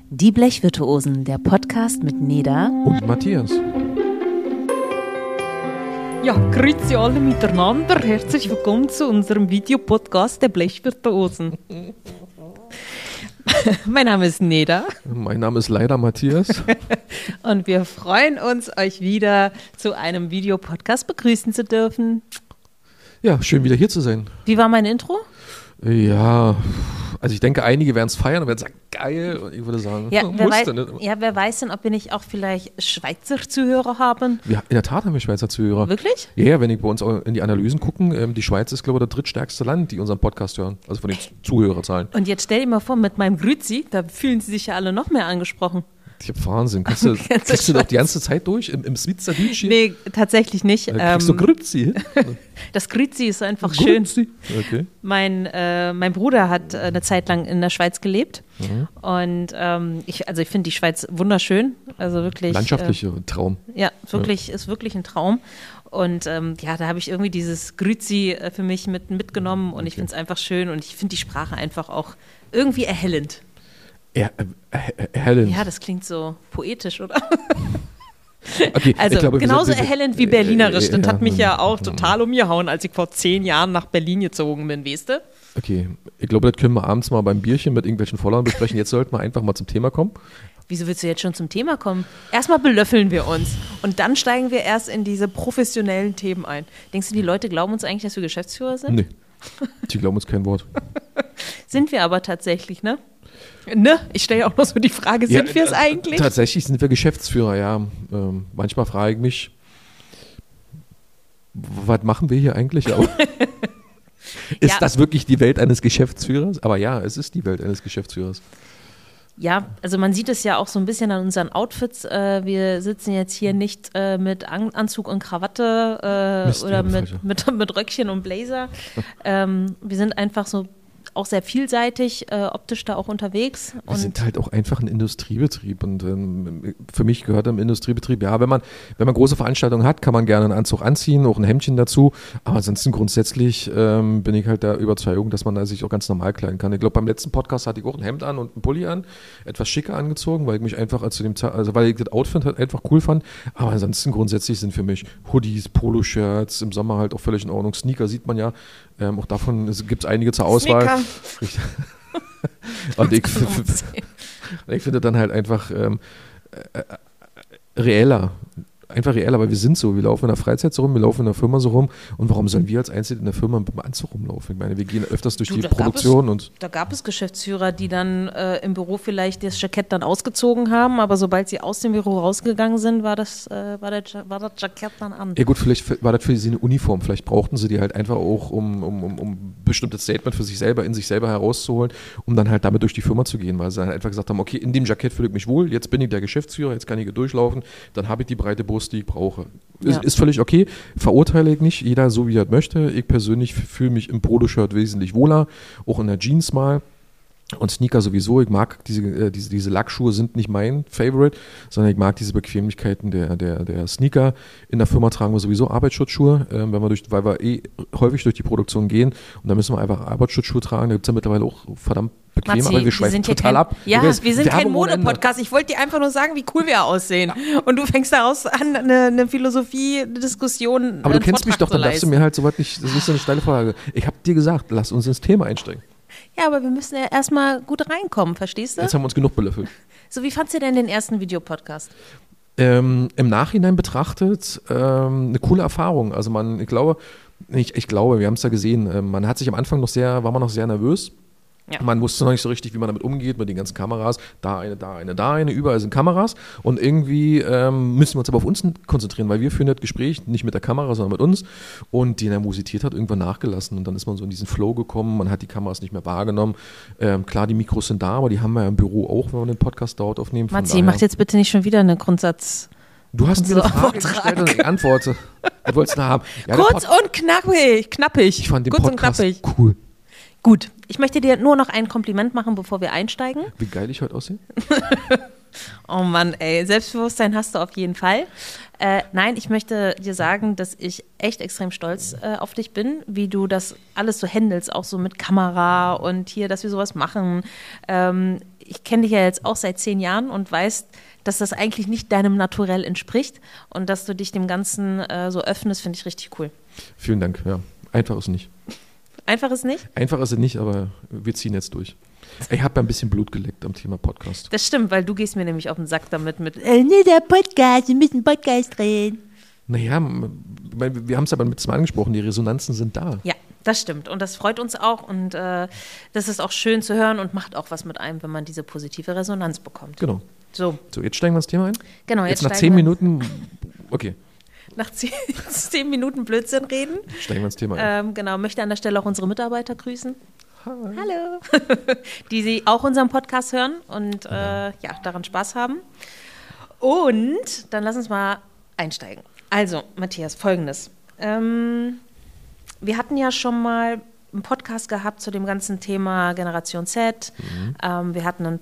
Die Blechvirtuosen, der Podcast mit Neda und Matthias. Ja, grüezi alle miteinander. Herzlich willkommen zu unserem Videopodcast der Blechvirtuosen. Mein Name ist Neda. Mein Name ist leider Matthias. Und wir freuen uns, euch wieder zu einem Videopodcast begrüßen zu dürfen. Ja, schön wieder hier zu sein. Wie war mein Intro? Ja, also ich denke, einige werden es feiern und werden sagen, geil. Und ich würde sagen, wer weiß denn, ob wir nicht auch vielleicht Schweizer Zuhörer haben? Ja, in der Tat haben wir Schweizer Zuhörer. Wirklich? Ja, wenn ich bei uns auch in die Analysen gucken, die Schweiz ist, glaube ich, das drittstärkste Land, die unseren Podcast hören. Also von den Zuhörerzahlen. Und jetzt stell dir mal vor, mit meinem Grüzi, da fühlen sie sich ja alle noch mehr angesprochen. Ich hab Wahnsinn. Kriegst du doch die ganze Zeit durch im Schweizerdeutsch? Nee, tatsächlich nicht. Kriegst du Grüzi? Das Grüzi ist einfach schön. Okay. Mein Bruder hat eine Zeit lang in der Schweiz gelebt. Und ich finde die Schweiz wunderschön. Also wirklich. Landschaftlicher Traum. Ja, wirklich, ist wirklich ein Traum. Und da habe ich irgendwie dieses Grüzi für mich mitgenommen und ich finde es einfach schön und ich finde die Sprache einfach auch irgendwie erhellend. Erhellend. Ja, das klingt so poetisch, oder? Okay, also ich glaube, genauso erhellend wie berlinerisch. Das hat mich ja auch ja. total umgehauen, als ich vor 10 Jahren nach Berlin gezogen bin, weißt du? Okay, ich glaube, das können wir abends mal beim Bierchen mit irgendwelchen Followern besprechen. Jetzt sollten wir einfach mal zum Thema kommen. Wieso willst du jetzt schon zum Thema kommen? Erstmal belöffeln wir uns und dann steigen wir erst in diese professionellen Themen ein. Denkst du, die Leute glauben uns eigentlich, dass wir Geschäftsführer sind? Nee, die glauben uns kein Wort. Sind wir aber tatsächlich, ne? Ne? Ich stelle ja auch noch so die Frage, sind wir es eigentlich? Tatsächlich sind wir Geschäftsführer, ja. Manchmal frage ich mich, was machen wir hier eigentlich? Ist das wirklich die Welt eines Geschäftsführers? Aber ja, es ist die Welt eines Geschäftsführers. Ja, also man sieht es ja auch so ein bisschen an unseren Outfits. Wir sitzen jetzt hier nicht mit Anzug und Krawatte oder mit Röckchen und Blazer. Wir sind einfach so auch sehr vielseitig, optisch da auch unterwegs. Wir sind halt auch einfach ein Industriebetrieb und für mich gehört im Industriebetrieb, ja, wenn man große Veranstaltungen hat, kann man gerne einen Anzug anziehen, auch ein Hemdchen dazu, aber ansonsten grundsätzlich bin ich halt der Überzeugung, dass man da sich auch ganz normal kleiden kann. Ich glaube, beim letzten Podcast hatte ich auch ein Hemd an und einen Pulli an, etwas schicker angezogen, weil ich mich einfach weil ich das Outfit halt einfach cool fand, aber ansonsten grundsätzlich sind für mich Hoodies, Poloshirts, im Sommer halt auch völlig in Ordnung. Sneaker sieht man ja, auch davon gibt es einige zur Auswahl. Sneaker. Und ich finde dann halt einfach reeller. Einfach reeller, weil wir sind so. Wir laufen in der Freizeit so rum, wir laufen in der Firma so rum. Und warum sollen wir als Einzelne in der Firma mit dem Anzug rumlaufen? Ich meine, wir gehen öfters durch die Produktion. Da gab es Geschäftsführer, die dann im Büro vielleicht das Jackett dann ausgezogen haben, aber sobald sie aus dem Büro rausgegangen sind, war das Jackett dann an. Ja gut, vielleicht war das für sie eine Uniform. Vielleicht brauchten sie die halt einfach auch, um ein bestimmtes Statement für sich selber, in sich selber herauszuholen, um dann halt damit durch die Firma zu gehen, weil sie dann einfach gesagt haben, okay, in dem Jackett fühle ich mich wohl, jetzt bin ich der Geschäftsführer, jetzt kann ich hier durchlaufen, dann habe ich die breite Brust, die ich brauche. Ja. Ist völlig okay, verurteile ich nicht, jeder so wie er möchte. Ich persönlich fühle mich im Poloshirt wesentlich wohler, auch in der Jeans mal. Und Sneaker sowieso, ich mag diese Lackschuhe sind nicht mein Favorite, sondern ich mag diese Bequemlichkeiten der Sneaker. In der Firma tragen wir sowieso Arbeitsschutzschuhe, weil wir häufig durch die Produktion gehen und da müssen wir einfach Arbeitsschutzschuhe tragen. Da gibt es ja mittlerweile auch verdammt bequem, Matzi, aber wir schweifen total ab. Ja, wir sind kein Mode-Podcast. Ich wollte dir einfach nur sagen, wie cool wir aussehen. Und du fängst daraus an, eine Philosophie, eine Diskussion. Aber du kennst mich doch, dann darfst du mir halt sowas nicht, das ist so eine steile Frage. Ich habe dir gesagt, lass uns ins Thema einsteigen. Ja, aber wir müssen ja erstmal gut reinkommen, verstehst du? Jetzt haben wir uns genug belöffelt. So, wie fandst du denn den ersten Videopodcast? Im Nachhinein betrachtet eine coole Erfahrung. Also ich glaube, wir haben es ja gesehen, man hat sich am Anfang war man noch sehr nervös. Ja. Man wusste noch nicht so richtig, wie man damit umgeht, mit den ganzen Kameras. Da eine, überall sind Kameras. Und irgendwie müssen wir uns aber auf uns konzentrieren, weil wir führen das Gespräch nicht mit der Kamera, sondern mit uns. Und die Nervosität hat irgendwann nachgelassen. Und dann ist man so in diesen Flow gekommen. Man hat die Kameras nicht mehr wahrgenommen. Klar, die Mikros sind da, aber die haben wir ja im Büro auch, wenn wir den Podcast dort aufnehmen. Matzi, macht jetzt bitte nicht schon wieder eine Grundsatz... Du hast mir eine Frage gestellt und ich antworte. Du wolltest eine haben. Ja, kurz und knappig. Ich fand den kurz Podcast und knappig. Cool. Gut, ich möchte dir nur noch ein Kompliment machen, bevor wir einsteigen. Wie geil ich heute aussehe? Oh Mann, ey, Selbstbewusstsein hast du auf jeden Fall. Nein, ich möchte dir sagen, dass ich echt extrem stolz auf dich bin, wie du das alles so handelst, auch so mit Kamera und hier, dass wir sowas machen. ich kenne dich ja jetzt auch seit 10 Jahren und weiß, dass das eigentlich nicht deinem Naturell entspricht und dass du dich dem Ganzen so öffnest, finde ich richtig cool. Vielen Dank, ja. Einfach ist nicht. Einfach ist nicht? Einfach ist es nicht, aber wir ziehen jetzt durch. Ich habe ein bisschen Blut geleckt am Thema Podcast. Das stimmt, weil du gehst mir nämlich auf den Sack damit mit, nee, der Podcast, wir müssen Podcast drehen. Naja, wir haben es aber mit zwei angesprochen, die Resonanzen sind da. Ja, das stimmt und das freut uns auch und das ist auch schön zu hören und macht auch was mit einem, wenn man diese positive Resonanz bekommt. Genau. So, jetzt steigen wir ins Thema ein? Genau, jetzt nach 10 Minuten, okay. Nach 10 Minuten Blödsinn reden. Steigen wir ins Thema ein. Genau, möchte an der Stelle auch unsere Mitarbeiter grüßen. Hi. Hallo. Die sie auch unseren Podcast hören und daran Spaß haben. Und dann lass uns mal einsteigen. Also, Matthias, Folgendes. Wir hatten ja schon mal einen Podcast gehabt zu dem ganzen Thema Generation Z. Wir hatten einen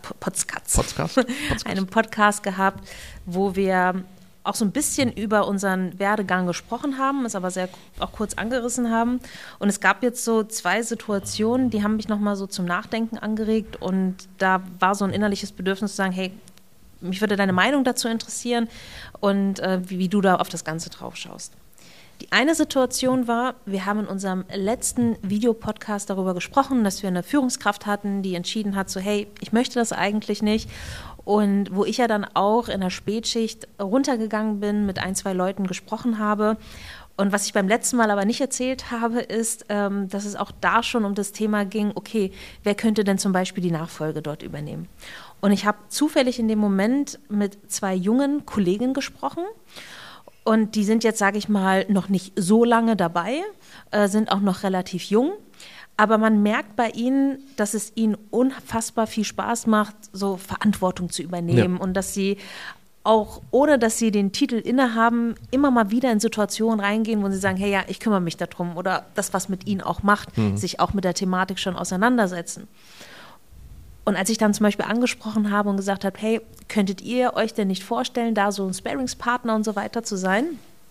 einen Podcast gehabt, wo wir auch so ein bisschen über unseren Werdegang gesprochen haben, es aber auch kurz angerissen haben. Und es gab jetzt so 2 Situationen, die haben mich nochmal so zum Nachdenken angeregt. Und da war so ein innerliches Bedürfnis zu sagen, hey, mich würde deine Meinung dazu interessieren und wie du da auf das Ganze drauf schaust. Die eine Situation war, wir haben in unserem letzten Videopodcast darüber gesprochen, dass wir eine Führungskraft hatten, die entschieden hat, so hey, ich möchte das eigentlich nicht. Und wo ich ja dann auch in der Spätschicht runtergegangen bin, mit 1, 2 Leuten gesprochen habe. Und was ich beim letzten Mal aber nicht erzählt habe, ist, dass es auch da schon um das Thema ging, okay, wer könnte denn zum Beispiel die Nachfolge dort übernehmen? Und ich habe zufällig in dem Moment mit 2 jungen Kollegen gesprochen. Und die sind jetzt, sage ich mal, noch nicht so lange dabei, sind auch noch relativ jung. Aber man merkt bei ihnen, dass es ihnen unfassbar viel Spaß macht, so Verantwortung zu übernehmen und dass sie auch, ohne dass sie den Titel innehaben, immer mal wieder in Situationen reingehen, wo sie sagen, hey, ja, ich kümmere mich darum oder das, was mit ihnen auch macht, sich auch mit der Thematik schon auseinandersetzen. Und als ich dann zum Beispiel angesprochen habe und gesagt habe, hey, könntet ihr euch denn nicht vorstellen, da so ein Sparringspartner und so weiter zu sein?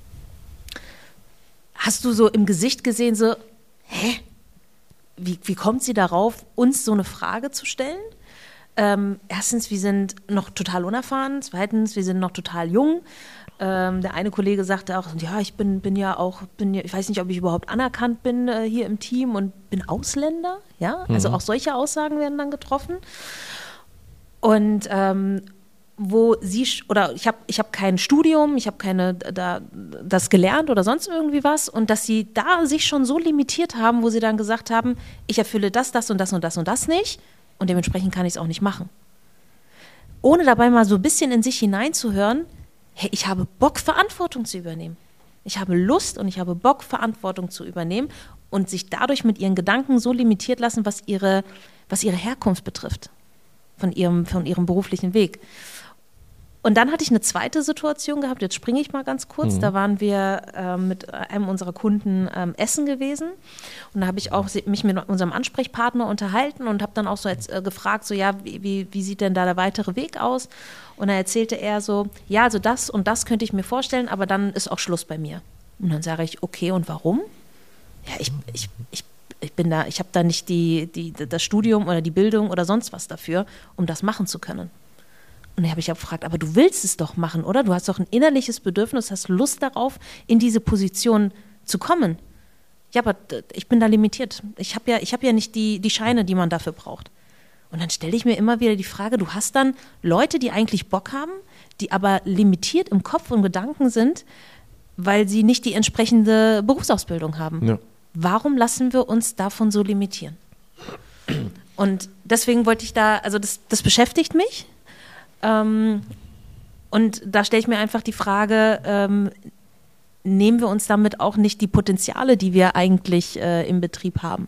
Hast du so im Gesicht gesehen, so, hä? Wie kommt sie darauf, uns so eine Frage zu stellen? Erstens, wir sind noch total unerfahren. Zweitens, wir sind noch total jung. Der eine Kollege sagte auch, ja, ich bin ich weiß nicht, ob ich überhaupt anerkannt bin hier im Team und bin Ausländer. Ja, also auch solche Aussagen werden dann getroffen. Und wo sie, oder ich hab kein Studium, ich habe das gelernt oder sonst irgendwie was und dass sie da sich schon so limitiert haben, wo sie dann gesagt haben, ich erfülle das und das und das und das nicht und dementsprechend kann ich es auch nicht machen. Ohne dabei mal so ein bisschen in sich hineinzuhören, hey, ich habe Bock, Verantwortung zu übernehmen. Ich habe Lust und ich habe Bock, Verantwortung zu übernehmen und sich dadurch mit ihren Gedanken so limitiert lassen, was ihre Herkunft betrifft, von ihrem beruflichen Weg. Und dann hatte ich eine zweite Situation gehabt, jetzt springe ich mal ganz kurz, da waren wir mit einem unserer Kunden essen gewesen und da habe ich auch mich mit unserem Ansprechpartner unterhalten und habe dann auch so gefragt, so ja, wie sieht denn da der weitere Weg aus? Und da erzählte er so, ja, also das und das könnte ich mir vorstellen, aber dann ist auch Schluss bei mir. Und dann sage ich, okay, und warum? Ja, ich habe da nicht das Studium oder die Bildung oder sonst was dafür, um das machen zu können. Und dann habe ich ja gefragt, aber du willst es doch machen, oder? Du hast doch ein innerliches Bedürfnis, hast Lust darauf, in diese Position zu kommen. Ja, aber ich bin da limitiert. Ich hab ja nicht die Scheine, die man dafür braucht. Und dann stelle ich mir immer wieder die Frage, du hast dann Leute, die eigentlich Bock haben, die aber limitiert im Kopf und Gedanken sind, weil sie nicht die entsprechende Berufsausbildung haben. Ja. Warum lassen wir uns davon so limitieren? Und deswegen wollte ich also das beschäftigt mich. Und da stelle ich mir einfach die Frage, nehmen wir uns damit auch nicht die Potenziale, die wir eigentlich im Betrieb haben?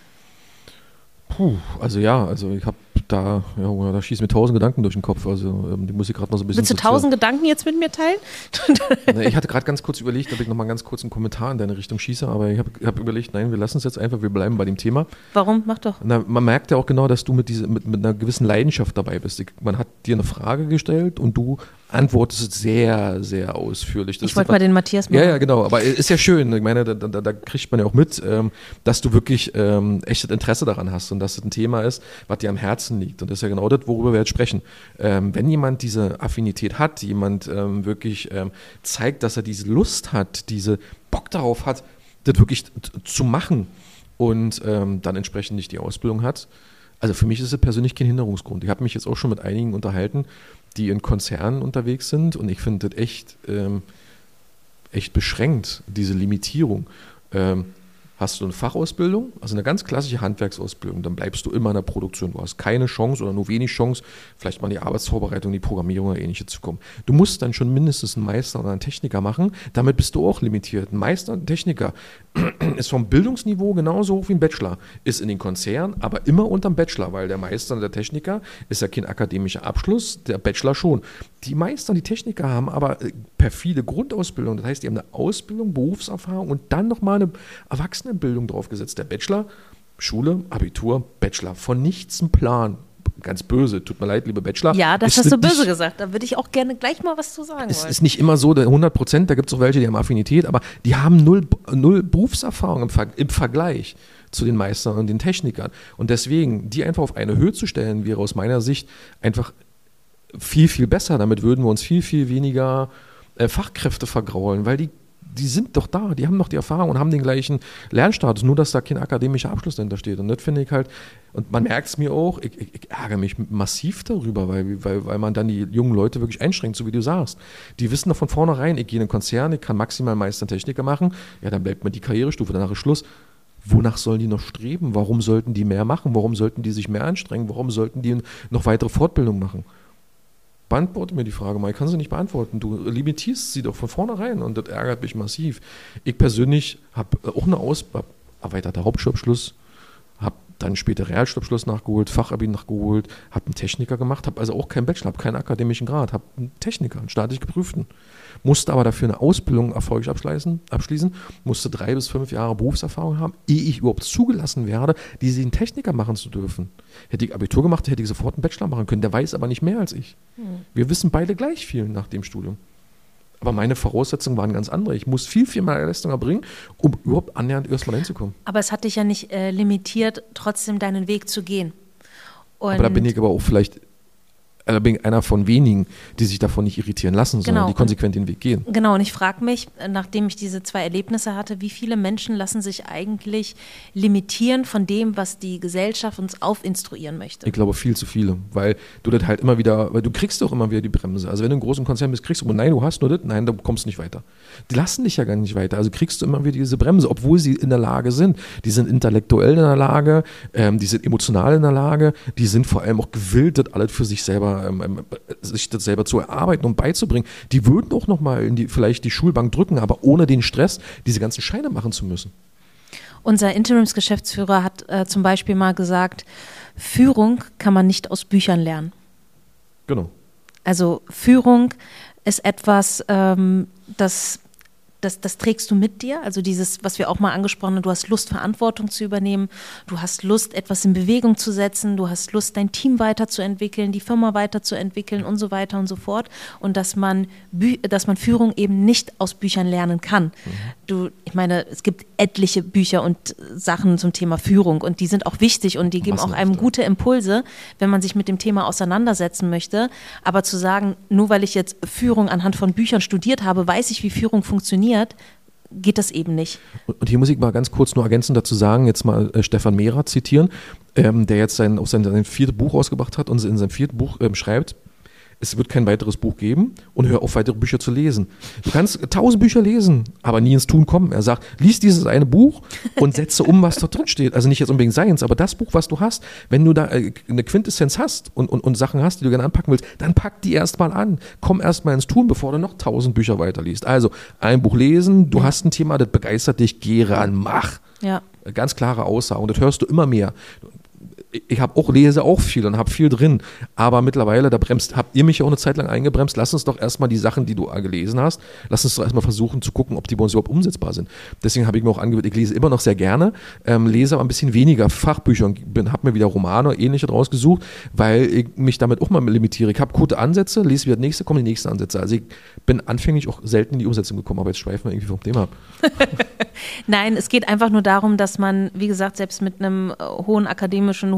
Also ich habe da schießen mir 1000 Gedanken durch den Kopf, also die muss ich gerade noch so ein bisschen... Willst du 1000 Gedanken jetzt mit mir teilen? Ich hatte gerade ganz kurz überlegt, ob ich noch mal ganz kurz einen Kommentar in deine Richtung schieße, aber ich hab überlegt, nein, wir lassen es jetzt einfach, wir bleiben bei dem Thema. Warum? Mach doch. Man merkt ja auch genau, dass du mit einer gewissen Leidenschaft dabei bist. Man hat dir eine Frage gestellt und du antwortest sehr, sehr ausführlich. Ich wollte mal den Matthias machen. Ja, genau, aber ist ja schön. Ich meine, da kriegt man ja auch mit, dass du wirklich echtes Interesse daran hast und dass es ein Thema ist, was dir am Herzen Herzen liegt. Und das ist ja genau das, worüber wir jetzt sprechen. Wenn jemand diese Affinität hat, jemand wirklich zeigt, dass er diese Lust hat, diese Bock darauf hat, das wirklich zu machen und dann entsprechend nicht die Ausbildung hat. Also für mich ist es persönlich kein Hinderungsgrund. Ich habe mich jetzt auch schon mit einigen unterhalten, die in Konzernen unterwegs sind und ich finde das echt beschränkt, diese Limitierung. Hast du eine Fachausbildung, also eine ganz klassische Handwerksausbildung, dann bleibst du immer in der Produktion. Du hast keine Chance oder nur wenig Chance, vielleicht mal die Arbeitsvorbereitung, die Programmierung oder ähnliches zu kommen. Du musst dann schon mindestens einen Meister oder einen Techniker machen, damit bist du auch limitiert. Ein Meister und ein Techniker ist vom Bildungsniveau genauso hoch wie ein Bachelor, ist in den Konzernen, aber immer unterm Bachelor, weil der Meister und der Techniker ist ja kein akademischer Abschluss, der Bachelor schon. Die Meister und die Techniker haben aber perfide Grundausbildung, das heißt, die haben eine Ausbildung, Berufserfahrung und dann nochmal eine Erwachsenenbildung draufgesetzt. Der Bachelor, Schule, Abitur, Bachelor, von nichts ein Plan. Ganz böse, tut mir leid, liebe Bachelor. Ja, das hast du böse gesagt, da würde ich auch gerne gleich mal was zu sagen wollen. Es ist nicht immer so, 100%, da gibt es auch welche, die haben Affinität, aber die haben null Berufserfahrung im Vergleich zu den Meistern und den Technikern. Und deswegen, die einfach auf eine Höhe zu stellen, wäre aus meiner Sicht einfach viel, viel besser. Damit würden wir uns viel, viel weniger Fachkräfte vergraulen, weil die sind doch da, die haben doch die Erfahrung und haben den gleichen Lernstatus, nur dass da kein akademischer Abschluss dahinter steht. Und das finde ich halt, und man merkt es mir auch, ich ärgere mich massiv darüber, weil man dann die jungen Leute wirklich einschränkt, so wie du sagst. Die wissen doch von vornherein, ich gehe in einen Konzern, ich kann maximal Meister und Techniker machen, ja, dann bleibt mir die Karrierestufe, danach ist Schluss. Wonach sollen die noch streben? Warum sollten die mehr machen? Warum sollten die sich mehr anstrengen? Warum sollten die noch weitere Fortbildung machen? Beantworte mir die Frage mal, ich kann sie nicht beantworten. Du limitierst sie doch von vornherein und das ärgert mich massiv. Ich persönlich habe auch eine erweiterter Hauptschulabschluss, habe dann später Realschulabschluss nachgeholt, Fachabi nachgeholt, habe einen Techniker gemacht, habe also auch keinen Bachelor, habe keinen akademischen Grad, habe einen Techniker, einen staatlich geprüften. Musste aber dafür eine Ausbildung erfolgreich abschließen, musste 3 bis 5 Jahre Berufserfahrung haben, ehe ich überhaupt zugelassen werde, diesen Techniker machen zu dürfen. Hätte ich Abitur gemacht, hätte ich sofort einen Bachelor machen können. Der weiß aber nicht mehr als ich. Wir wissen beide gleich viel nach dem Studium. Aber meine Voraussetzungen waren ganz andere. Ich muss viel, viel mehr Leistung erbringen, um überhaupt annähernd erstmal hinzukommen. Aber es hat dich ja nicht limitiert, trotzdem deinen Weg zu gehen. Aber da bin ich aber auch vielleicht bin ich einer von wenigen, die sich davon nicht irritieren lassen, sondern die konsequent den Weg gehen. Genau, und ich frage mich, nachdem ich diese 2 Erlebnisse hatte, wie viele Menschen lassen sich eigentlich limitieren von dem, was die Gesellschaft uns aufinstruieren möchte? Ich glaube, viel zu viele, weil du das halt immer wieder, weil du kriegst doch immer wieder die Bremse. Also wenn du in einem großen Konzern bist, kriegst du, nein, du hast nur das, nein, da kommst du nicht weiter. Die lassen dich ja gar nicht weiter, also kriegst du immer wieder diese Bremse, obwohl sie in der Lage sind. Die sind intellektuell in der Lage, die sind emotional in der Lage, die sind vor allem auch gewillt, das alles für sich selber sich das selber zu erarbeiten und beizubringen. Die würden auch nochmal vielleicht die Schulbank drücken, aber ohne den Stress, diese ganzen Scheine machen zu müssen. Unser Interimsgeschäftsführer hat zum Beispiel mal gesagt, Führung kann man nicht aus Büchern lernen. Genau. Also Führung ist etwas, das trägst du mit dir, also dieses, was wir auch mal angesprochen haben, du hast Lust, Verantwortung zu übernehmen, du hast Lust, etwas in Bewegung zu setzen, du hast Lust, dein Team weiterzuentwickeln, die Firma weiterzuentwickeln und so weiter und so fort und dass man Führung eben nicht aus Büchern lernen kann. Ich meine, es gibt etliche Bücher und Sachen zum Thema Führung und die sind auch wichtig und die geben auch einem gute Impulse, wenn man sich mit dem Thema auseinandersetzen möchte, aber zu sagen, nur weil ich jetzt Führung anhand von Büchern studiert habe, weiß ich, wie Führung funktioniert, geht das eben nicht. Und hier muss ich mal ganz kurz nur ergänzend dazu sagen, jetzt mal Stefan Mehrer zitieren, der jetzt sein 4. Buch rausgebracht hat und in seinem 4. Buch schreibt, es wird kein weiteres Buch geben und hör auf, weitere Bücher zu lesen. Du kannst 1000 Bücher lesen, aber nie ins Tun kommen. Er sagt, lies dieses eine Buch und setze um, was da drin steht. Also nicht jetzt unbedingt Science, aber das Buch, was du hast, wenn du da eine Quintessenz hast und Sachen hast, die du gerne anpacken willst, dann pack die erstmal an. Komm erstmal ins Tun, bevor du noch 1000 Bücher weiterliest. Also ein Buch lesen, du hast ein Thema, das begeistert dich, geh ran, mach. Ja. Ganz klare Aussage und das hörst du immer mehr. Ich lese auch viel und habe viel drin, aber mittlerweile, habt ihr mich ja auch eine Zeit lang eingebremst, lass uns doch erstmal die Sachen, die du gelesen hast, lass uns doch erstmal versuchen zu gucken, ob die bei uns überhaupt umsetzbar sind. Deswegen habe ich mir auch angewöhnt, ich lese immer noch sehr gerne, lese aber ein bisschen weniger Fachbücher und habe mir wieder Romane oder ähnliche draus gesucht, weil ich mich damit auch mal limitiere. Ich habe gute Ansätze, lese wieder das nächste, kommen die nächsten Ansätze. Also ich bin anfänglich auch selten in die Umsetzung gekommen, aber jetzt schweifen wir irgendwie vom Thema ab. Nein, es geht einfach nur darum, dass man, wie gesagt, selbst mit einem hohen akademischen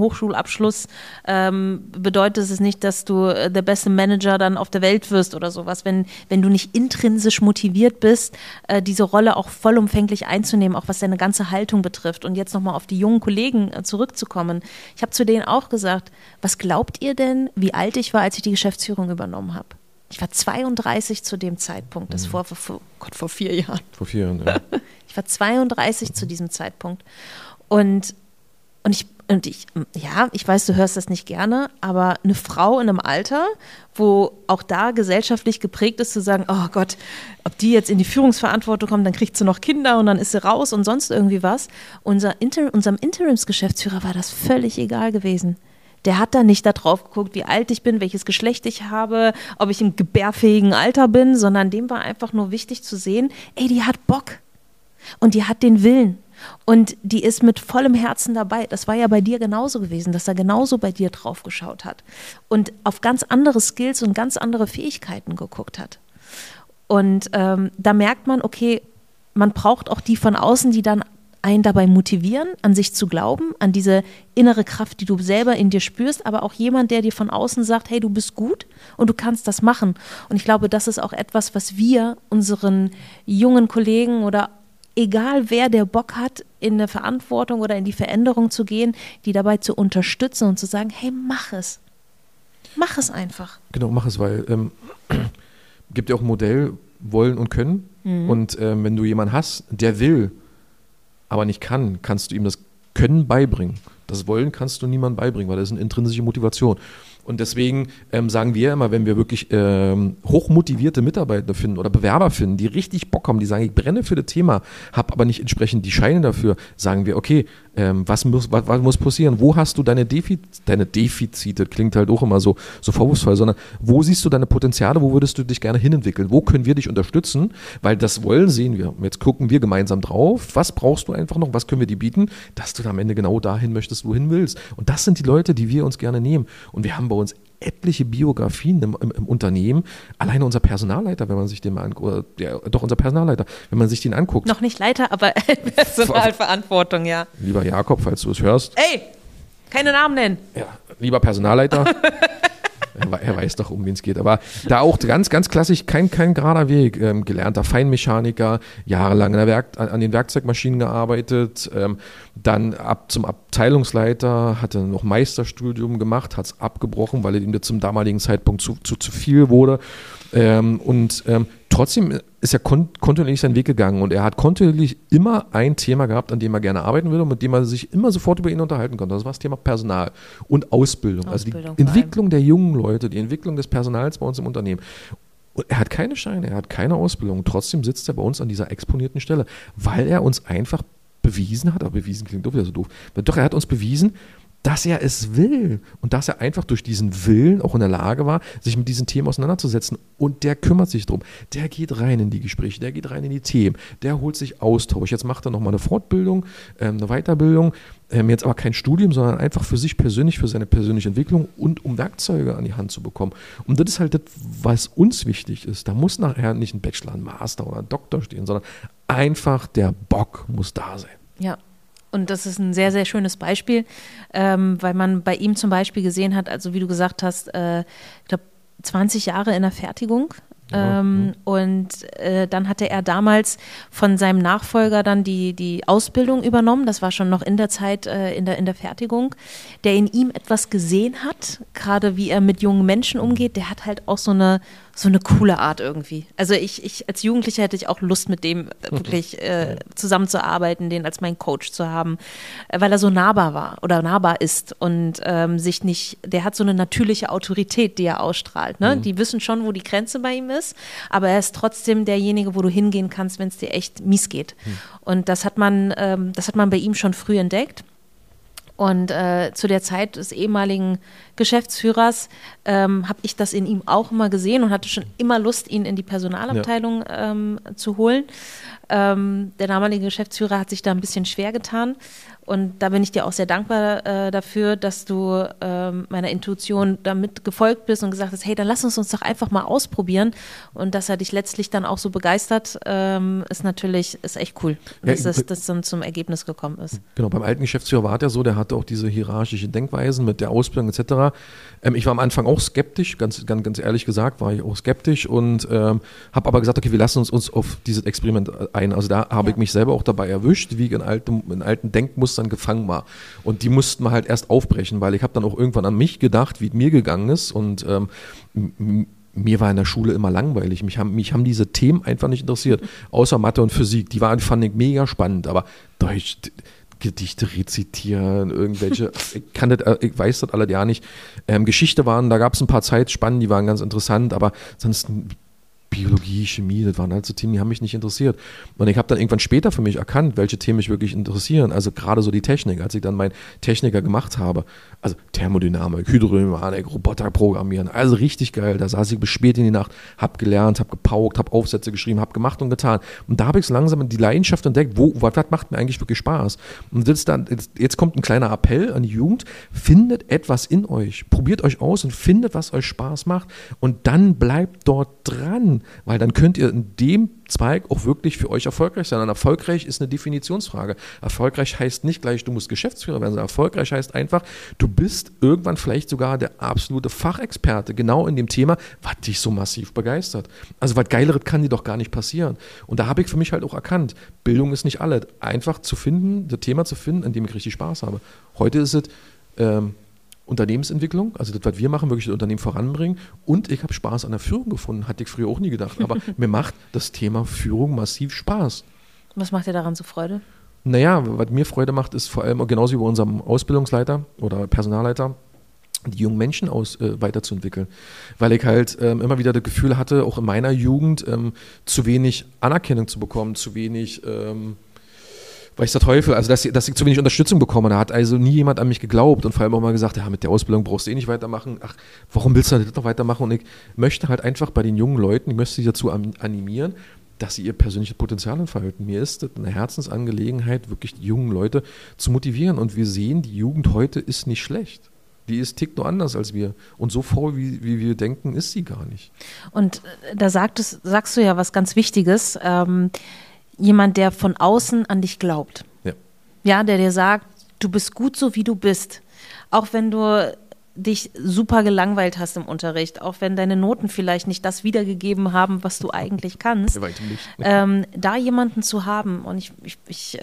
Hochschulabschluss bedeutet es nicht, dass du der beste Manager dann auf der Welt wirst oder sowas. Wenn du nicht intrinsisch motiviert bist, diese Rolle auch vollumfänglich einzunehmen, auch was deine ganze Haltung betrifft. Und jetzt nochmal auf die jungen Kollegen zurückzukommen. Ich habe zu denen auch gesagt, was glaubt ihr denn, wie alt ich war, als ich die Geschäftsführung übernommen habe? Ich war 32 zu dem Zeitpunkt, das vor 4 Jahren. Vor 4 Jahren, ja. Ich war 32 zu diesem Zeitpunkt. Und ich weiß, du hörst das nicht gerne, aber eine Frau in einem Alter, wo auch da gesellschaftlich geprägt ist, zu sagen, oh Gott, ob die jetzt in die Führungsverantwortung kommt, dann kriegt sie noch Kinder und dann ist sie raus und sonst irgendwie was. Unserem Interimsgeschäftsführer war das völlig egal gewesen. Der hat da nicht da drauf geguckt, wie alt ich bin, welches Geschlecht ich habe, ob ich im gebärfähigen Alter bin, sondern dem war einfach nur wichtig zu sehen, ey, die hat Bock und die hat den Willen und die ist mit vollem Herzen dabei. Das war ja bei dir genauso gewesen, dass er genauso bei dir drauf geschaut hat und auf ganz andere Skills und ganz andere Fähigkeiten geguckt hat. Und da merkt man, okay, man braucht auch die von außen, die dann einen dabei motivieren, an sich zu glauben, an diese innere Kraft, die du selber in dir spürst, aber auch jemand, der dir von außen sagt, hey, du bist gut und du kannst das machen. Und ich glaube, das ist auch etwas, was wir unseren jungen Kollegen oder egal wer, der Bock hat, in eine Verantwortung oder in die Veränderung zu gehen, die dabei zu unterstützen und zu sagen, hey, mach es. Mach es einfach. Genau, mach es, weil gibt ja auch ein Modell, wollen und können. Und wenn du jemanden hast, der will, aber nicht kann, kannst du ihm das Können beibringen. Das Wollen kannst du niemandem beibringen, weil das ist eine intrinsische Motivation. Und deswegen sagen wir immer, wenn wir wirklich hochmotivierte Mitarbeiter finden oder Bewerber finden, die richtig Bock haben, die sagen, ich brenne für das Thema, habe aber nicht entsprechend die Scheine dafür, sagen wir, okay, was muss passieren? Wo hast du deine Defizite, klingt halt auch immer so vorwurfsvoll, sondern wo siehst du deine Potenziale, wo würdest du dich gerne hinentwickeln? Wo können wir dich unterstützen? Weil das Wollen sehen wir. Jetzt gucken wir gemeinsam drauf, was brauchst du einfach noch, was können wir dir bieten, dass du am Ende genau dahin möchtest, wohin willst. Und das sind die Leute, die wir uns gerne nehmen. Und wir haben bei uns etliche Biografien im Unternehmen. Alleine unser Personalleiter, wenn man sich den mal anguckt, unser Personalleiter, wenn man sich den anguckt. Noch nicht Leiter, aber Personalverantwortung, ja. Lieber Jakob, falls du es hörst. Ey, keine Namen nennen. Ja, lieber Personalleiter. Er weiß doch, um wen es geht. Aber da auch ganz, ganz klassisch, kein gerader Weg. Gelernter Feinmechaniker, jahrelang an den Werkzeugmaschinen gearbeitet, dann zum Abteilungsleiter, hatte noch Meisterstudium gemacht, hat es abgebrochen, weil ihm das zum damaligen Zeitpunkt zu viel wurde. Trotzdem ist er kontinuierlich seinen Weg gegangen und er hat kontinuierlich immer ein Thema gehabt, an dem er gerne arbeiten würde und mit dem er sich immer sofort über ihn unterhalten konnte. Das war das Thema Personal und Ausbildung. Also die Entwicklung der jungen Leute, die Entwicklung des Personals bei uns im Unternehmen. Und er hat keine Scheine, er hat keine Ausbildung. Trotzdem sitzt er bei uns an dieser exponierten Stelle, weil er uns einfach bewiesen hat, aber bewiesen klingt doch wieder so doof, doch er hat uns bewiesen, dass er es will und dass er einfach durch diesen Willen auch in der Lage war, sich mit diesen Themen auseinanderzusetzen und der kümmert sich drum. Der geht rein in die Gespräche, der geht rein in die Themen, der holt sich Austausch. Jetzt macht er nochmal eine Fortbildung, eine Weiterbildung, jetzt aber kein Studium, sondern einfach für sich persönlich, für seine persönliche Entwicklung und um Werkzeuge an die Hand zu bekommen. Und das ist halt das, was uns wichtig ist. Da muss nachher nicht ein Bachelor, ein Master oder ein Doktor stehen, sondern einfach der Bock muss da sein. Ja. Und das ist ein sehr, sehr schönes Beispiel, weil man bei ihm zum Beispiel gesehen hat, also wie du gesagt hast, ich glaube 20 Jahre in der Fertigung. Und dann hatte er damals von seinem Nachfolger dann die Ausbildung übernommen. Das war schon noch in der Zeit in der Fertigung, der in ihm etwas gesehen hat, gerade wie er mit jungen Menschen umgeht. Der hat halt auch so eine coole Art irgendwie. Also ich als Jugendlicher hätte ich auch Lust, mit dem wirklich zusammenzuarbeiten, den als meinen Coach zu haben, weil er so nahbar war oder nahbar ist und der hat so eine natürliche Autorität, die er ausstrahlt. Ne? Die wissen schon, wo die Grenze bei ihm ist, aber er ist trotzdem derjenige, wo du hingehen kannst, wenn es dir echt mies geht. Und das hat man bei ihm schon früh entdeckt. Und zu der Zeit des ehemaligen Geschäftsführers habe ich das in ihm auch immer gesehen und hatte schon immer Lust, ihn in die Personalabteilung zu holen. Der damalige Geschäftsführer hat sich da ein bisschen schwer getan. Und da bin ich dir auch sehr dankbar dafür, dass du meiner Intuition damit gefolgt bist und gesagt hast, hey, dann lass uns doch einfach mal ausprobieren. Und dass er dich letztlich dann auch so begeistert, ist echt cool, dass das dann zum Ergebnis gekommen ist. Genau, beim alten Geschäftsführer war es ja so, der hatte auch diese hierarchische Denkweisen mit der Ausbildung etc. Ich war am Anfang auch skeptisch, ganz ehrlich gesagt, war ich auch skeptisch und habe aber gesagt, okay, wir lassen uns auf dieses Experiment ein. Also da habe ich mich selber auch dabei erwischt, wie ich in alten Denkmustern gefangen war. Und die mussten wir halt erst aufbrechen, weil ich habe dann auch irgendwann an mich gedacht, wie es mir gegangen ist und mir war in der Schule immer langweilig. Mich haben diese Themen einfach nicht interessiert, außer Mathe und Physik. Die fand ich mega spannend, aber Deutsch, Gedichte rezitieren, irgendwelche, ich weiß das alle ja nicht. Geschichte da gab es ein paar Zeitspannen, die waren ganz interessant, aber sonst Biologie, Chemie, das waren halt so Themen, die haben mich nicht interessiert. Und ich habe dann irgendwann später für mich erkannt, welche Themen mich wirklich interessieren. Also gerade so die Technik, als ich dann meinen Techniker gemacht habe. Also Thermodynamik, Hydrodynamik, Roboter programmieren, also richtig geil. Da saß ich bis spät in die Nacht, habe gelernt, habe gepaukt, habe Aufsätze geschrieben, habe gemacht und getan. Und da habe ich so langsam die Leidenschaft entdeckt, was macht mir eigentlich wirklich Spaß. Und jetzt kommt ein kleiner Appell an die Jugend, findet etwas in euch, probiert euch aus und findet, was euch Spaß macht und dann bleibt dort dran. Weil dann könnt ihr in dem Zweig auch wirklich für euch erfolgreich sein. Und erfolgreich ist eine Definitionsfrage. Erfolgreich heißt nicht gleich, du musst Geschäftsführer werden, sondern erfolgreich heißt einfach, du bist irgendwann vielleicht sogar der absolute Fachexperte, genau in dem Thema, was dich so massiv begeistert. Also was Geileres kann dir doch gar nicht passieren. Und da habe ich für mich halt auch erkannt, Bildung ist nicht alles. Einfach zu finden, das Thema zu finden, an dem ich richtig Spaß habe. Heute ist es Unternehmensentwicklung, also das, was wir machen, wirklich das Unternehmen voranbringen. Und ich habe Spaß an der Führung gefunden, hatte ich früher auch nie gedacht. Aber mir macht das Thema Führung massiv Spaß. Was macht dir daran so Freude? Naja, was mir Freude macht, ist vor allem genauso wie bei unserem Ausbildungsleiter oder Personalleiter, die jungen Menschen weiterzuentwickeln. Weil ich halt immer wieder das Gefühl hatte, auch in meiner Jugend zu wenig Anerkennung zu bekommen, zu wenig weiß der Teufel, also dass ich zu wenig Unterstützung bekomme. Da hat also nie jemand an mich geglaubt und vor allem auch mal gesagt, ja, mit der Ausbildung brauchst du nicht weitermachen. Ach, warum willst du das noch weitermachen? Und ich möchte halt einfach bei den jungen Leuten, ich möchte sie dazu animieren, dass sie ihr persönliches Potenzial entfalten. Mir ist das eine Herzensangelegenheit, wirklich die jungen Leute zu motivieren. Und wir sehen, die Jugend heute ist nicht schlecht. Die tickt nur anders als wir. Und so faul, wie wir denken, ist sie gar nicht. Und da sagst du ja was ganz Wichtiges. Jemand, der von außen an dich glaubt. Ja, der dir sagt, du bist gut so, wie du bist. Auch wenn du dich super gelangweilt hast im Unterricht, auch wenn deine Noten vielleicht nicht das wiedergegeben haben, was du eigentlich kannst. Da jemanden zu haben, und ich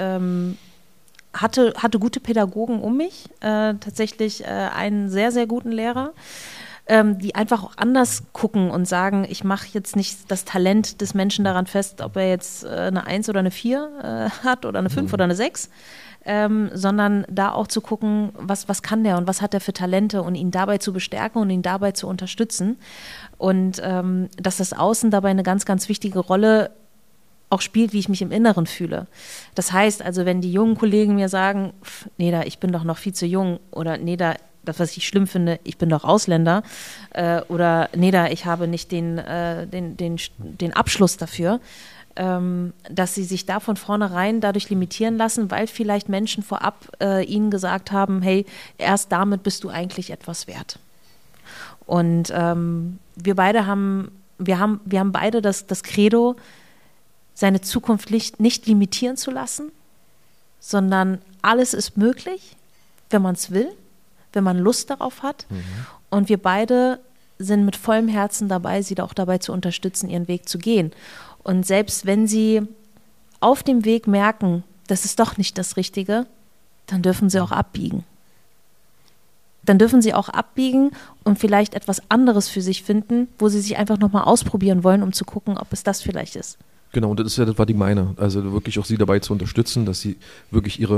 hatte gute Pädagogen um mich, tatsächlich einen sehr, sehr guten Lehrer, die einfach auch anders gucken und sagen, ich mache jetzt nicht das Talent des Menschen daran fest, ob er jetzt eine 1 oder eine 4 hat oder eine 5 oder eine 6, sondern da auch zu gucken, was kann der und was hat er für Talente und ihn dabei zu bestärken und ihn dabei zu unterstützen. Und dass das Außen dabei eine ganz, ganz wichtige Rolle auch spielt, wie ich mich im Inneren fühle. Das heißt also, wenn die jungen Kollegen mir sagen, Neda, ich bin doch noch viel zu jung, oder Neda, das, was ich schlimm finde, ich bin doch Ausländer, oder Neda, ich habe nicht den Abschluss dafür, dass sie sich da von vornherein dadurch limitieren lassen, weil vielleicht Menschen vorab ihnen gesagt haben, hey, erst damit bist du eigentlich etwas wert. Und wir haben beide das Credo, seine Zukunft nicht limitieren zu lassen, sondern alles ist möglich, wenn man es will, wenn man Lust darauf hat. Mhm. Und wir beide sind mit vollem Herzen dabei, sie auch dabei zu unterstützen, ihren Weg zu gehen. Und selbst wenn sie auf dem Weg merken, das ist doch nicht das Richtige, dann dürfen sie auch abbiegen. Dann dürfen sie auch abbiegen und vielleicht etwas anderes für sich finden, wo sie sich einfach nochmal ausprobieren wollen, um zu gucken, ob es das vielleicht ist. Genau, und das ist ja das, was ich meine. Also wirklich auch sie dabei zu unterstützen, dass sie wirklich ihre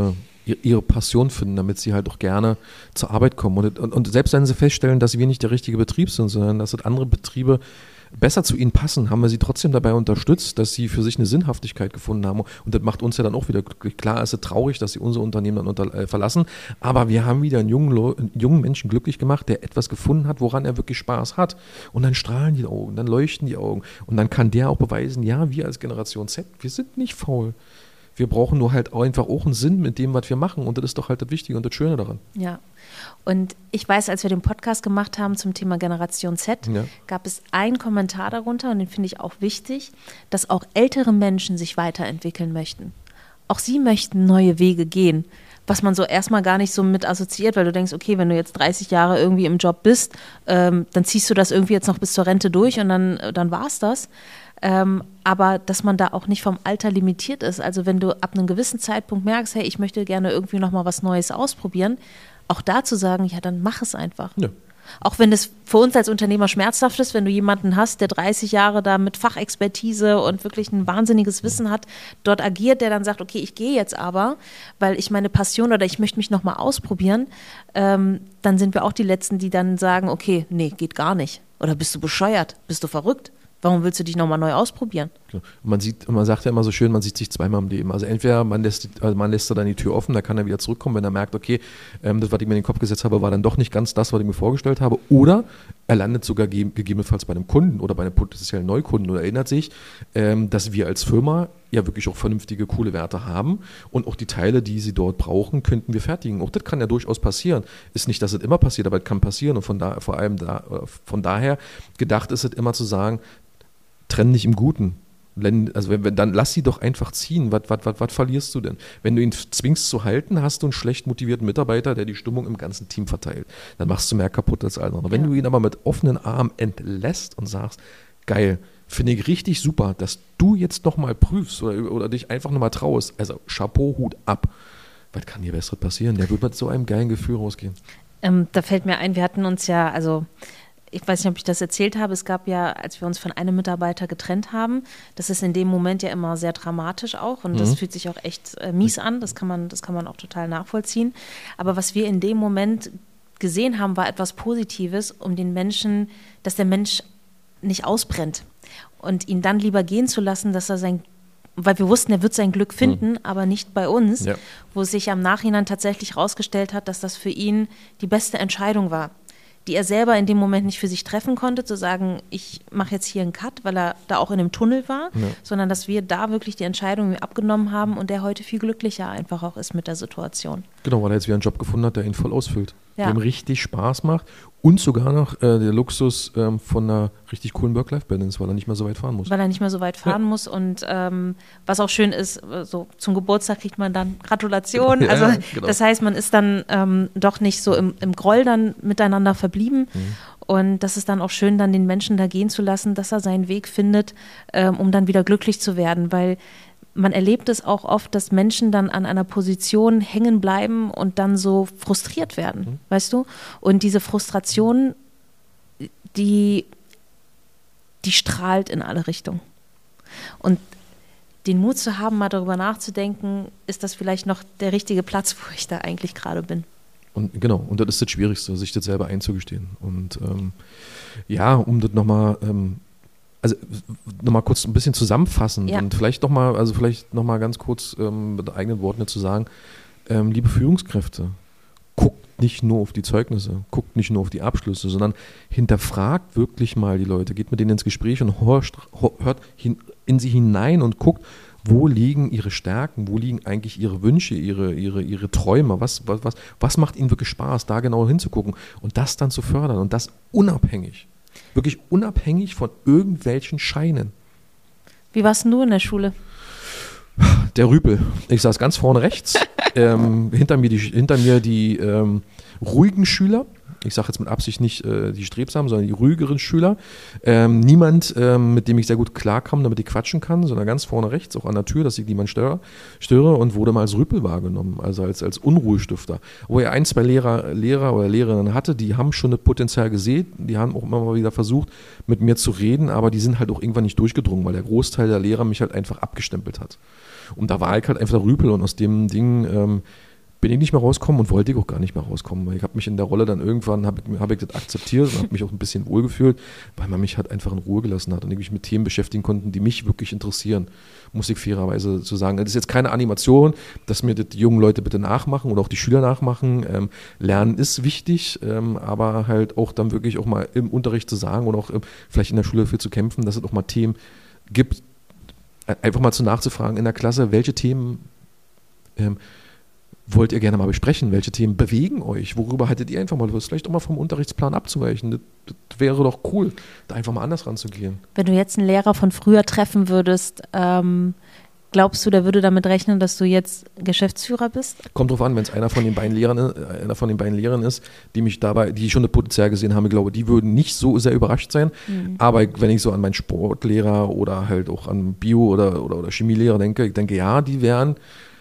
ihre Passion finden, damit sie halt auch gerne zur Arbeit kommen. Und selbst wenn sie feststellen, dass wir nicht der richtige Betrieb sind, sondern dass andere Betriebe besser zu ihnen passen, haben wir sie trotzdem dabei unterstützt, dass sie für sich eine Sinnhaftigkeit gefunden haben. Und das macht uns ja dann auch wieder glücklich. Klar ist es traurig, dass sie unser Unternehmen dann verlassen, aber wir haben wieder einen jungen Menschen glücklich gemacht, der etwas gefunden hat, woran er wirklich Spaß hat. Und dann strahlen die Augen, dann leuchten die Augen. Und dann kann der auch beweisen, ja, wir als Generation Z, wir sind nicht faul. Wir brauchen nur halt einfach auch einen Sinn mit dem, was wir machen. Und das ist doch halt das Wichtige und das Schöne daran. Ja. Und ich weiß, als wir den Podcast gemacht haben zum Thema Generation Z, gab es einen Kommentar darunter, und den finde ich auch wichtig, dass auch ältere Menschen sich weiterentwickeln möchten. Auch sie möchten neue Wege gehen, was man so erstmal gar nicht so mit assoziiert, weil du denkst, okay, wenn du jetzt 30 Jahre irgendwie im Job bist, dann ziehst du das irgendwie jetzt noch bis zur Rente durch und dann war es das. Aber dass man da auch nicht vom Alter limitiert ist. Also wenn du ab einem gewissen Zeitpunkt merkst, hey, ich möchte gerne irgendwie nochmal was Neues ausprobieren, auch da zu sagen, ja, dann mach es einfach. Ja. Auch wenn es für uns als Unternehmer schmerzhaft ist, wenn du jemanden hast, der 30 Jahre da mit Fachexpertise und wirklich ein wahnsinniges Wissen hat, dort agiert, der dann sagt, okay, ich gehe jetzt aber, weil ich meine Passion oder ich möchte mich nochmal ausprobieren, dann sind wir auch die Letzten, die dann sagen, okay, nee, geht gar nicht. Oder bist du bescheuert? Bist du verrückt? Warum willst du dich nochmal neu ausprobieren? Man sagt ja immer so schön, man sieht sich zweimal im Leben. Also entweder man lässt da dann die Tür offen, da kann er wieder zurückkommen, wenn er merkt, okay, das, was ich mir in den Kopf gesetzt habe, war dann doch nicht ganz das, was ich mir vorgestellt habe. Oder er landet sogar gegebenenfalls bei einem Kunden oder bei einem potenziellen Neukunden oder erinnert sich, dass wir als Firma ja wirklich auch vernünftige, coole Werte haben und auch die Teile, die sie dort brauchen, könnten wir fertigen. Auch das kann ja durchaus passieren. Ist nicht, dass es immer passiert, aber es kann passieren. Und von daher gedacht ist es immer zu sagen, trenn dich im Guten. Also dann lass sie doch einfach ziehen. Was verlierst du denn? Wenn du ihn zwingst zu halten, hast du einen schlecht motivierten Mitarbeiter, der die Stimmung im ganzen Team verteilt. Dann machst du mehr kaputt als alle anderen. Wenn du ihn aber mit offenen Armen entlässt und sagst, geil, finde ich richtig super, dass du jetzt nochmal prüfst oder dich einfach nochmal traust. Also Chapeau, Hut ab. Was kann hier Besseres passieren? Der wird mit so einem geilen Gefühl rausgehen. Da fällt mir ein, wir hatten uns ja, also ich weiß nicht, ob ich das erzählt habe, es gab ja, als wir uns von einem Mitarbeiter getrennt haben, das ist in dem Moment ja immer sehr dramatisch auch und das fühlt sich auch echt mies an, das kann man auch total nachvollziehen. Aber was wir in dem Moment gesehen haben, war etwas Positives, um den Menschen, dass der Mensch nicht ausbrennt und ihn dann lieber gehen zu lassen, dass er weil wir wussten, er wird sein Glück finden, aber nicht bei uns, wo es sich am Nachhinein tatsächlich herausgestellt hat, dass das für ihn die beste Entscheidung war, die er selber in dem Moment nicht für sich treffen konnte, zu sagen, ich mache jetzt hier einen Cut, weil er da auch in einem Tunnel war, sondern dass wir da wirklich die Entscheidung abgenommen haben und der heute viel glücklicher einfach auch ist mit der Situation. Genau, weil er jetzt wieder einen Job gefunden hat, der ihn voll ausfüllt, der ihm richtig Spaß macht und sogar noch der Luxus von einer richtig coolen Work-Life-Balance, weil er nicht mehr so weit fahren muss. Weil er nicht mehr so weit fahren muss und was auch schön ist, so zum Geburtstag kriegt man dann Gratulation, also genau. Das heißt, man ist dann doch nicht so im Groll dann miteinander verblieben und das ist dann auch schön, dann den Menschen da gehen zu lassen, dass er seinen Weg findet, um dann wieder glücklich zu werden, weil man erlebt es auch oft, dass Menschen dann an einer Position hängen bleiben und dann so frustriert werden, weißt du? Und diese Frustration, die strahlt in alle Richtungen. Und den Mut zu haben, mal darüber nachzudenken, ist das vielleicht noch der richtige Platz, wo ich da eigentlich gerade bin. Und genau, und das ist das Schwierigste, sich das selber einzugestehen. Und um das nochmal kurz ein bisschen zusammenfassen und vielleicht nochmal ganz kurz mit eigenen Worten zu sagen, liebe Führungskräfte, guckt nicht nur auf die Zeugnisse, guckt nicht nur auf die Abschlüsse, sondern hinterfragt wirklich mal die Leute, geht mit denen ins Gespräch und hört in sie hinein und guckt, wo liegen ihre Stärken, wo liegen eigentlich ihre Wünsche, ihre Träume, was macht ihnen wirklich Spaß, da genau hinzugucken und das dann zu fördern und das unabhängig. Wirklich unabhängig von irgendwelchen Scheinen. Wie warst denn du in der Schule? Der Rüpel. Ich saß ganz vorne rechts. Hinter mir die ruhigen Schüler. Ich sage jetzt mit Absicht nicht die strebsamen, sondern die ruhigeren Schüler. Niemand, mit dem ich sehr gut klarkam, damit ich quatschen kann, sondern ganz vorne rechts, auch an der Tür, dass ich niemand störe und wurde mal als Rüpel wahrgenommen, also als Unruhestifter. Wo er 1, 2 Lehrer oder Lehrerinnen hatte, die haben schon das Potenzial gesehen, die haben auch immer mal wieder versucht, mit mir zu reden, aber die sind halt auch irgendwann nicht durchgedrungen, weil der Großteil der Lehrer mich halt einfach abgestempelt hat. Und da war ich halt einfach der Rüpel und aus dem Ding bin ich nicht mehr rauskommen und wollte ich auch gar nicht mehr rauskommen. Ich habe mich in der Rolle dann irgendwann, habe ich das akzeptiert und habe mich auch ein bisschen wohlgefühlt, weil man mich halt einfach in Ruhe gelassen hat und ich mich mit Themen beschäftigen konnte, die mich wirklich interessieren, muss ich fairerweise so sagen. Das ist jetzt keine Animation, dass mir das die jungen Leute bitte nachmachen oder auch die Schüler nachmachen. Lernen ist wichtig, aber halt auch dann wirklich auch mal im Unterricht zu sagen oder auch vielleicht in der Schule dafür zu kämpfen, dass es auch mal Themen gibt, einfach mal nachzufragen in der Klasse, welche Themen wollt ihr gerne mal besprechen? Welche Themen bewegen euch? Worüber haltet ihr einfach mal Lust? Vielleicht auch mal vom Unterrichtsplan abzuweichen. Das wäre doch cool, da einfach mal anders ranzugehen. Wenn du jetzt einen Lehrer von früher treffen würdest, glaubst du, der würde damit rechnen, dass du jetzt Geschäftsführer bist? Kommt drauf an, wenn es einer von den beiden Lehrern ist, die schon das Potenzial gesehen haben, ich glaube, die würden nicht so sehr überrascht sein. Aber wenn ich so an meinen Sportlehrer oder halt auch an Bio- oder Chemielehrer denke, ich denke, ja, die wären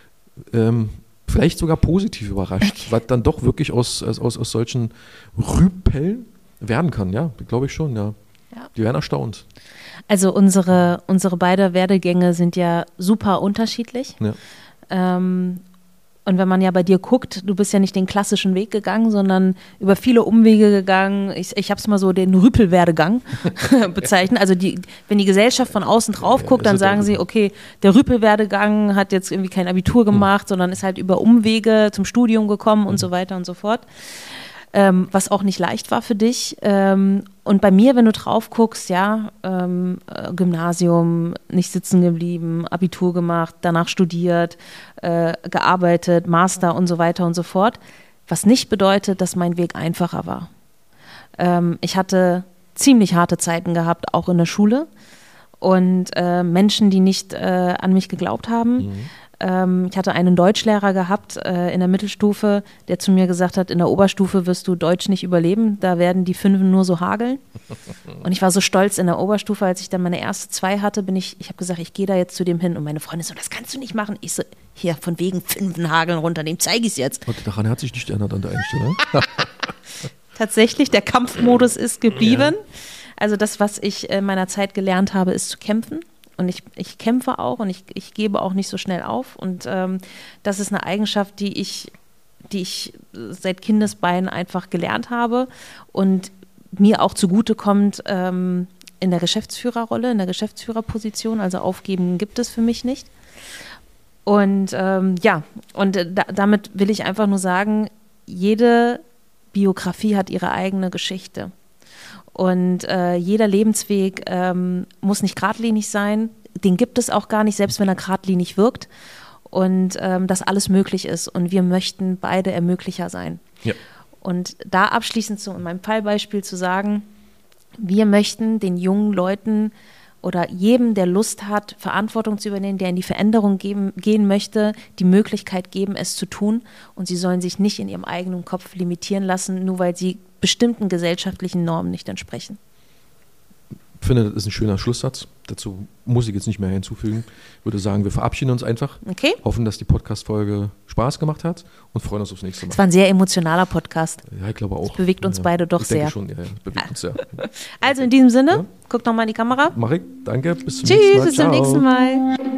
vielleicht sogar positiv überrascht, was dann doch wirklich aus solchen Rüpeln werden kann, ja, glaube ich schon, ja. Die werden erstaunt. Also unsere beiden Werdegänge sind ja super unterschiedlich. Ja. Und wenn man ja bei dir guckt, du bist ja nicht den klassischen Weg gegangen, sondern über viele Umwege gegangen. Ich habe es mal so den Rüpelwerdegang bezeichnet. Also wenn die Gesellschaft von außen drauf guckt, dann sagen sie, okay, der Rüpelwerdegang hat jetzt irgendwie kein Abitur gemacht, sondern ist halt über Umwege zum Studium gekommen und so weiter und so fort. Was auch nicht leicht war für dich. Und bei mir, wenn du drauf guckst, ja, Gymnasium, nicht sitzen geblieben, Abitur gemacht, danach studiert, gearbeitet, Master und so weiter und so fort. Was nicht bedeutet, dass mein Weg einfacher war. Ich hatte ziemlich harte Zeiten gehabt, auch in der Schule. Und Menschen, die nicht an mich geglaubt haben. Ich hatte einen Deutschlehrer gehabt in der Mittelstufe, der zu mir gesagt hat, in der Oberstufe wirst du Deutsch nicht überleben, da werden die Fünfen nur so hageln. Und ich war so stolz in der Oberstufe, als ich dann meine erste 2 hatte, ich habe gesagt, ich gehe da jetzt zu dem hin. Und meine Freundin so, das kannst du nicht machen. Ich so, hier, von wegen Fünfen hageln runter, dem zeige ich es jetzt. Und daran hat sich nicht geändert an der Einstellung. Tatsächlich, der Kampfmodus ist geblieben. Ja. Also das, was ich in meiner Zeit gelernt habe, ist zu kämpfen. Und ich kämpfe auch und ich gebe auch nicht so schnell auf. Und das ist eine Eigenschaft, die ich seit Kindesbeinen einfach gelernt habe und mir auch zugutekommt in der Geschäftsführerrolle, in der Geschäftsführerposition. Also aufgeben gibt es für mich nicht. Und damit will ich einfach nur sagen, jede Biografie hat ihre eigene Geschichte. Und jeder Lebensweg muss nicht geradlinig sein. Den gibt es auch gar nicht, selbst wenn er geradlinig wirkt. Und dass alles möglich ist. Und wir möchten beide Ermöglicher sein. Ja. Und da abschließend so in meinem Fallbeispiel zu sagen, wir möchten den jungen Leuten oder jedem, der Lust hat, Verantwortung zu übernehmen, der in die Veränderung gehen möchte, die Möglichkeit geben, es zu tun. Und sie sollen sich nicht in ihrem eigenen Kopf limitieren lassen, nur weil sie bestimmten gesellschaftlichen Normen nicht entsprechen. Ich finde, das ist ein schöner Schlusssatz. Dazu muss ich jetzt nicht mehr hinzufügen. Ich würde sagen, wir verabschieden uns einfach. Okay. Hoffen, dass die Podcast-Folge Spaß gemacht hat und freuen uns aufs nächste Mal. Es war ein sehr emotionaler Podcast. Ja, ich glaube auch. Das bewegt uns beide doch sehr. Ich denke schon, bewegt uns sehr. Also in diesem Sinne, guck nochmal in die Kamera. Mach ich. Danke. Bis zum nächsten Mal. Tschüss, bis zum nächsten Mal.